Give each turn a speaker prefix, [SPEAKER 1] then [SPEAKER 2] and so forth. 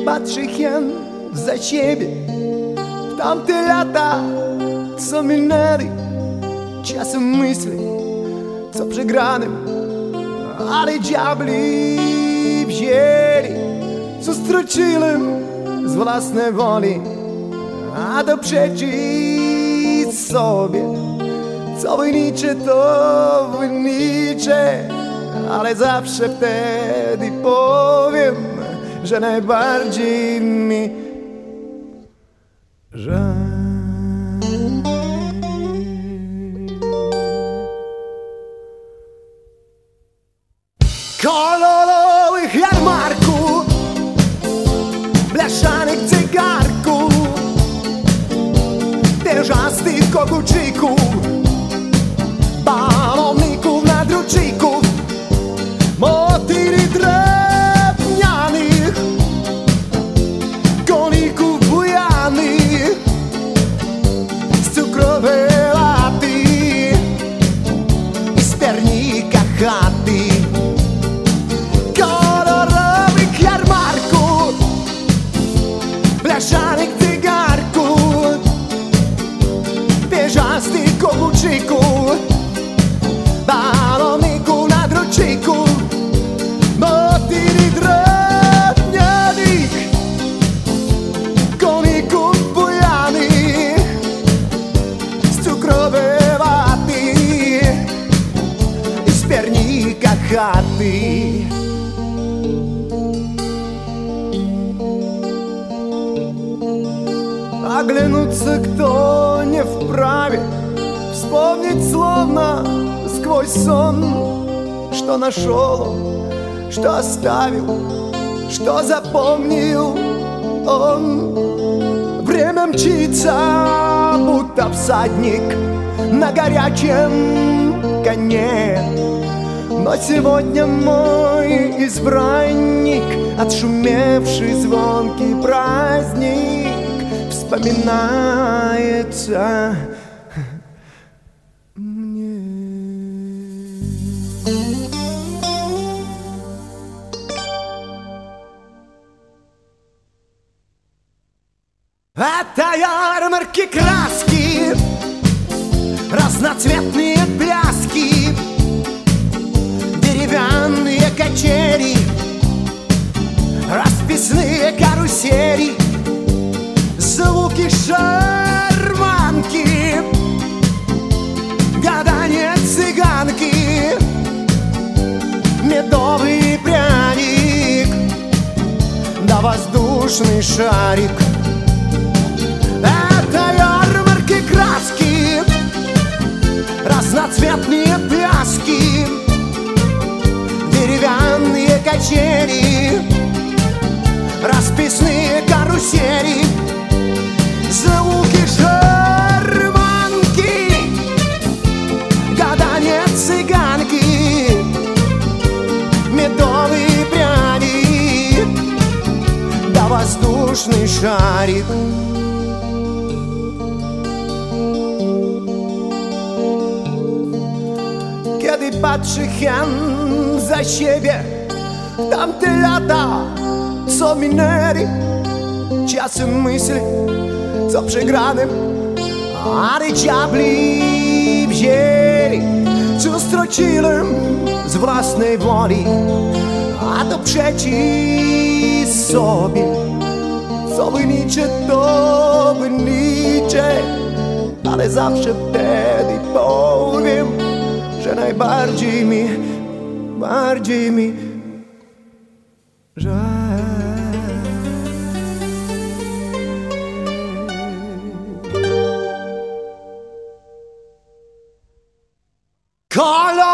[SPEAKER 1] patrzy hen za siebie w tamte lata, co minęli. Czasem myślę, co przegranym, ale diabli wzięli, co straciłem z własnej woli, a to przeciw sobie. Co wynicze, to wynicze, ale zawsze wtedy powiem, że najbardziej mi żal. Kolorowych jarmarków, blaszanych cygarków, tężastych kogucików, baloników na drucików, motyli drewnianych, koników bujanych, z cukrowej laty i z pernika chaty. Kolorowych jarmarków, blaszanych cygarków, pierzastych kogucików, baloników na druciku, motyli drewnianych, koników bujanych, z cukrowej waty i z piernika chaty. Оглянуться кто не вправе, вспомнить словно сквозь сон, что нашел, что оставил, что запомнил он. Время мчится, будто всадник на горячем коне, но сегодня мой избранник, отшумевший звонкий праздник, вспоминается мне. Это ярмарки краски, разноцветные пляски, деревянные качели, расписные карусели, звуки шарманки, гадание цыганки, медовый пряник да воздушный шарик. Это ярмарки краски, разноцветные пляски, деревянные качели, расписные карусели, звуки шарманки, гадание цыганки, медовый пряник да воздушный шарик. Kiedy patrzy hen za siebie w tamte lata, co minęli. Czasem myślę, co przegranym, ale diabli wzięli, co straciłem z własnej woli, a to przeciw sobie. Co wynicze, to wynicze, ale zawsze wtedy powiem, że najbardziej mi żal. Kolor